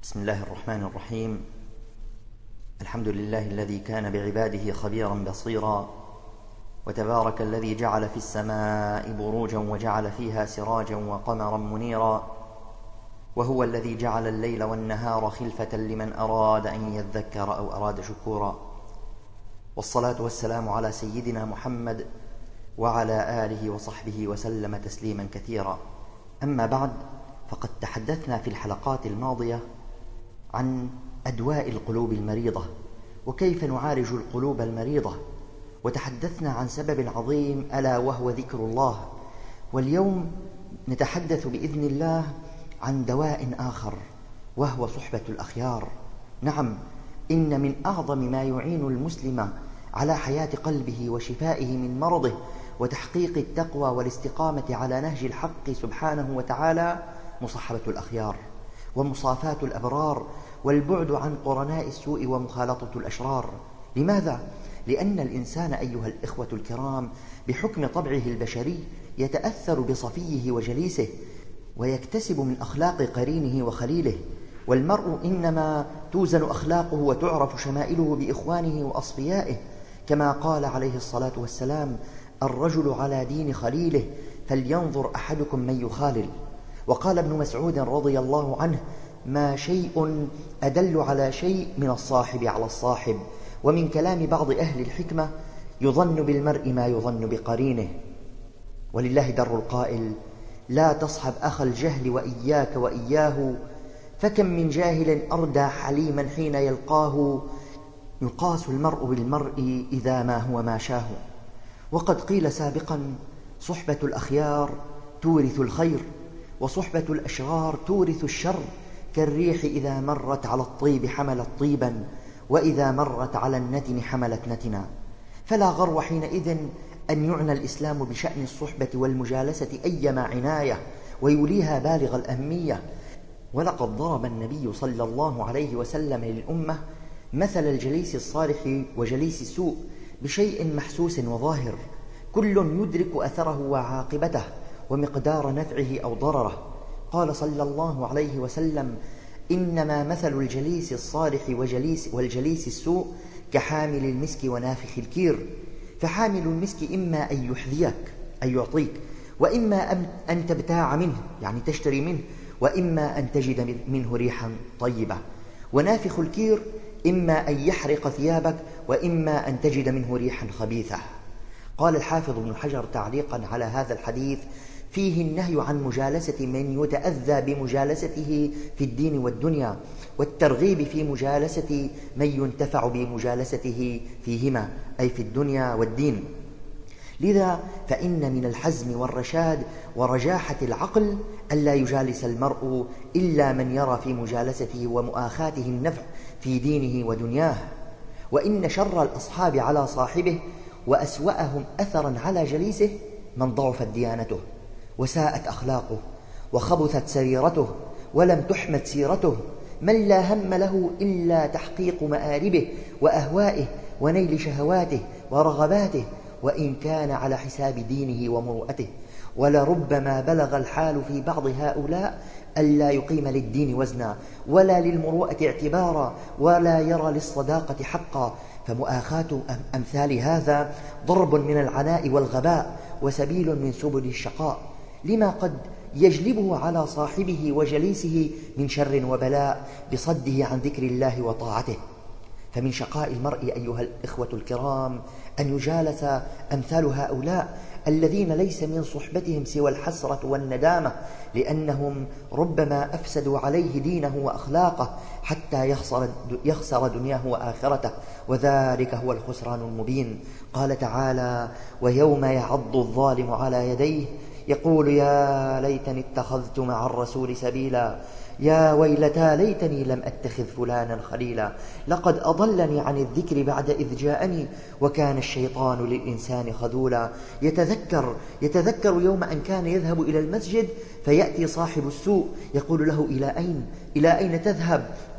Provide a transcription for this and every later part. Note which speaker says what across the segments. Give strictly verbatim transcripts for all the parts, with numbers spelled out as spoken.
Speaker 1: بسم الله الرحمن الرحيم. الحمد لله الذي كان بعباده خبيرا بصيرا، وتبارك الذي جعل في السماء بروجا وجعل فيها سراجا وقمرا منيرا، وهو الذي جعل الليل والنهار خلفة لمن أراد أن يذكر أو أراد شكورا. والصلاة والسلام على سيدنا محمد وعلى آله وصحبه وسلم تسليما كثيرا. أما بعد، فقد تحدثنا في الحلقات الماضية عن أدواء القلوب المريضة وكيف نعالج القلوب المريضة، وتحدثنا عن سبب عظيم ألا وهو ذكر الله. واليوم نتحدث بإذن الله عن دواء آخر وهو صحبة الأخيار. نعم، إن من أعظم ما يعين المسلم على حياة قلبه وشفائه من مرضه وتحقيق التقوى والاستقامة على نهج الحق سبحانه وتعالى مصاحبة الأخيار ومصافاة الأبرار والبعد عن قرناء السوء ومخالطة الأشرار. لماذا؟ لأن الإنسان أيها الإخوة الكرام بحكم طبعه البشري يتأثر بصفيه وجليسه، ويكتسب من أخلاق قرينه وخليله. والمرء إنما توزن أخلاقه وتعرف شمائله بإخوانه وأصفيائه، كما قال عليه الصلاة والسلام: الرجل على دين خليله فلينظر أحدكم من يخالل. وقال ابن مسعود رضي الله عنه: ما شيء أدل على شيء من الصاحب على الصاحب. ومن كلام بعض أهل الحكمة: يظن بالمرء ما يظن بقرينه. ولله در القائل: لا تصحب أخ الجهل وإياك وإياه، فكم من جاهل أردى حليما حين يلقاه، يقاس المرء بالمرء إذا ما هو ما شاه. وقد قيل سابقا: صحبة الأخيار تورث الخير، وصحبة الأشرار تورث الشر، كالريح إذا مرت على الطيب حملت طيبا، وإذا مرت على النتن حملت نتنا. فلا غرو حينئذ أن يعنى الإسلام بشأن الصحبة والمجالسة أيما عناية ويوليها بالغ الأهمية. ولقد ضرب النبي صلى الله عليه وسلم للأمة مثل الجليس الصالح وجليس السوء بشيء محسوس وظاهر، كل يدرك أثره وعاقبته ومقدار نفعه أو ضرره. قال صلى الله عليه وسلم: إنما مثل الجليس الصالح وجليس والجليس السوء كحامل المسك ونافخ الكير. فحامل المسك إما أن يحذيك أن يعطيك، وإما أن تبتاع منه يعني تشتري منه، وإما أن تجد منه ريحا طيبة. ونافخ الكير إما أن يحرق ثيابك، وإما أن تجد منه ريحا خبيثة. قال الحافظ ابن حجر تعليقا على هذا الحديث: فيه النهي عن مجالسة من يتأذى بمجالسته في الدين والدنيا، والترغيب في مجالسة من ينتفع بمجالسته فيهما، أي في الدنيا والدين. لذا فإن من الحزم والرشاد ورجاحة العقل ألا يجالس المرء إلا من يرى في مجالسته ومؤاخاته النفع في دينه ودنياه. وإن شر الأصحاب على صاحبه وأسوأهم أثرا على جليسه من ضعفت ديانته وساءت أخلاقه وخبثت سريرته ولم تحمد سيرته، من لا هم له إلا تحقيق مآربه وأهوائه ونيل شهواته ورغباته، وإن كان على حساب دينه ومروءته. ولربما بلغ الحال في بعض هؤلاء ألا يقيم للدين وزنا ولا للمروءة اعتبارا ولا يرى للصداقة حقا. فمؤاخاة أمثال هذا ضرب من العناء والغباء وسبيل من سبل الشقاء، لما قد يجلبه على صاحبه وجليسه من شر وبلاء بصده عن ذكر الله وطاعته. فمن شقاء المرء أيها الإخوة الكرام أن يجالس أمثال هؤلاء الذين ليس من صحبتهم سوى الحسرة والندامة، لأنهم ربما أفسدوا عليه دينه وأخلاقه حتى يخسر, يخسر دنياه وآخرته، وذلك هو الخسران المبين. قال تعالى: ويوم يعض الظالم على يديه يقول يا ليتني اتخذت مع الرسول سبيلا، يا ويلتى ليتني لم أتخذ فلانا خليلا، لقد أضلني عن الذكر بعد إذ جاءني وكان الشيطان للإنسان خذولا. يتذكر يتذكر يوم أن كان يذهب إلى المسجد فيأتي صاحب السوء يقول له: إلى أين؟ إلى أين تذهب؟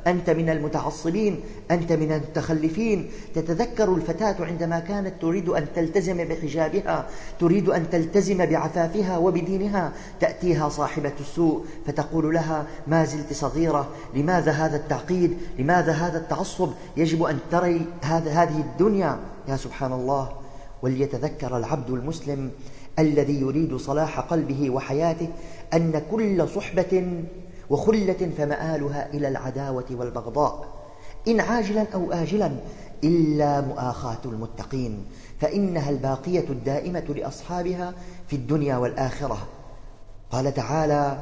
Speaker 1: أنت من المتعصبين، أنت من المتخلفين. تتذكر الفتاة عندما كانت تريد أن تلتزم بحجابها، تريد أن تلتزم بعفافها وبدينها، تأتيها صاحبة السوء فتقول لها: ما زلت صغيرة، لماذا هذا التعقيد، لماذا هذا التعصب، يجب أن تري هذه الدنيا. يا سبحان الله. وليتذكر العبد المسلم الذي يريد صلاح قلبه وحياته أن كل صحبة وخلة فمآلها إلى العداوة والبغضاء، إن عاجلا أو آجلا، إلا مؤاخاة المتقين، فإنها الباقية الدائمة لأصحابها في الدنيا والآخرة. قال تعالى: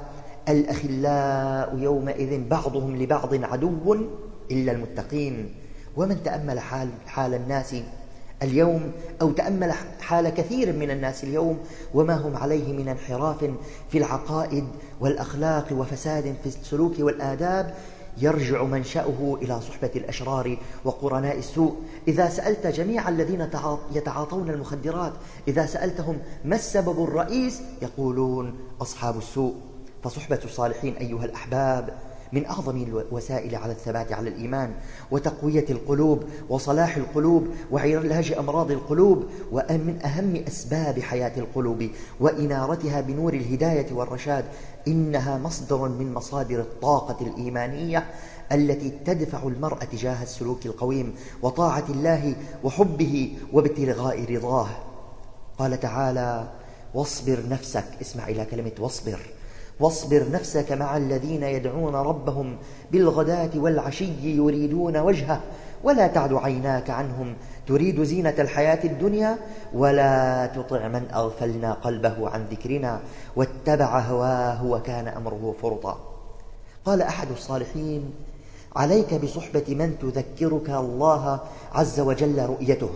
Speaker 1: الأخلاء يومئذ بعضهم لبعض عدو إلا المتقين. ومن تأمل حال, حال الناس اليوم، أو تأمل حال كثير من الناس اليوم وما هم عليه من انحراف في العقائد والأخلاق وفساد في السلوك والآداب، يرجع منشأه إلى صحبة الأشرار وقرناء السوء. إذا سألت جميع الذين يتعاطون المخدرات، إذا سألتهم ما السبب الرئيس، يقولون أصحاب السوء. فصحبة الصالحين أيها الأحباب من أعظم الوسائل على الثبات على الإيمان وتقوية القلوب وصلاح القلوب وعلاج أمراض القلوب، ومن أهم أسباب حياة القلوب وإنارتها بنور الهداية والرشاد. إنها مصدر من مصادر الطاقة الإيمانية التي تدفع المرء تجاه السلوك القويم وطاعة الله وحبه وابتغاء رضاه. قال تعالى: واصبر نفسك، اسمع إلى كلمة واصبر، واصبر نفسك مع الذين يدعون ربهم بالغداة والعشي يريدون وجهه ولا تعد عيناك عنهم تريد زينة الحياة الدنيا ولا تطع من أغفلنا قلبه عن ذكرنا واتبع هواه وكان أمره فرطا. قال أحد الصالحين: عليك بصحبة من تذكرك الله عز وجل رؤيته،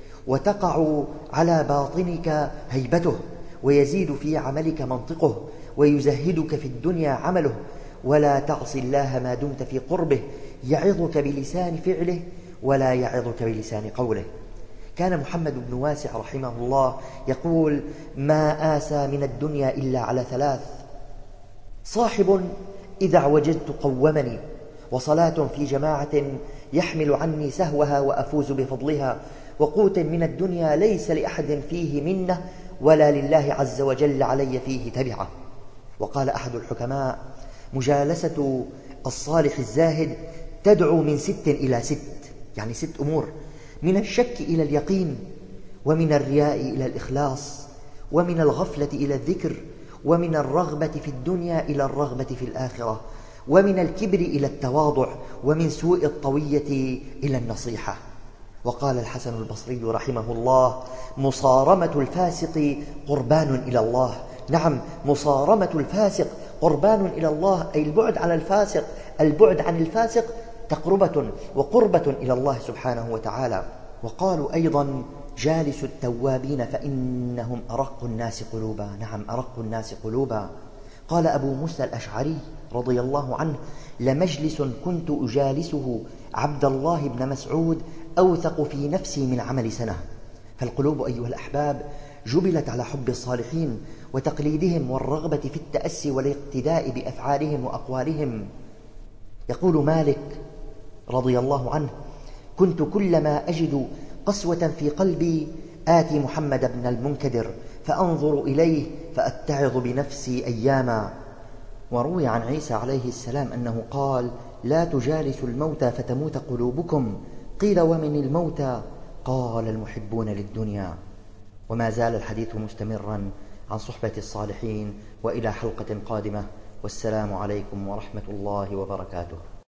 Speaker 1: وتقع على باطنك هيبته، ويزيد في عملك منطقه، ويزهدك في الدنيا عمله، ولا تعصي الله ما دمت في قربه، يعظك بلسان فعله ولا يعظك بلسان قوله. كان محمد بن واسع رحمه الله يقول: ما آسى من الدنيا إلا على ثلاث: صاحب إذا اعوججت قومني، وصلاة في جماعة يحمل عني سهوها وأفوز بفضلها، وقوت من الدنيا ليس لأحد فيه منه ولا لله عز وجل علي فيه تبعه. وقال أحد الحكماء: مجالسة الصالح الزاهد تدعو من ست إلى ست، يعني ست أمور: من الشك إلى اليقين، ومن الرياء إلى الإخلاص، ومن الغفلة إلى الذكر، ومن الرغبة في الدنيا إلى الرغبة في الآخرة، ومن الكبر إلى التواضع، ومن سوء الطوية إلى النصيحة. وقال الحسن البصري رحمه الله: مصارمة الفاسق قربان إلى الله. نعم، مصارمة الفاسق قربان إلى الله، أي البعد عن الفاسق، البعد عن الفاسق تقربة وقربة إلى الله سبحانه وتعالى. وقالوا أيضا: جالس التوابين فإنهم أرق الناس قلوبا. نعم، أرق الناس قلوبا. قال أبو موسى الأشعري رضي الله عنه: لمجلس كنت أجالسه عبد الله بن مسعود أوثق في نفسي من عمل سنة. فالقلوب أيها الأحباب جبلت على حب الصالحين وتقليدهم والرغبة في التأسي والاقتداء بأفعالهم وأقوالهم. يقول مالك رضي الله عنه: كنت كلما أجد قسوة في قلبي آتي محمد بن المنكدر فأنظر إليه فأتعظ بنفسي أياما. وروي عن عيسى عليه السلام أنه قال: لا تجالسوا الموتى فتموت قلوبكم. قيل: ومن الموتى؟ قال: المحبون للدنيا. وما زال الحديث مستمرا عن صحبة الصالحين، وإلى حلقة قادمة، والسلام عليكم ورحمة الله وبركاته.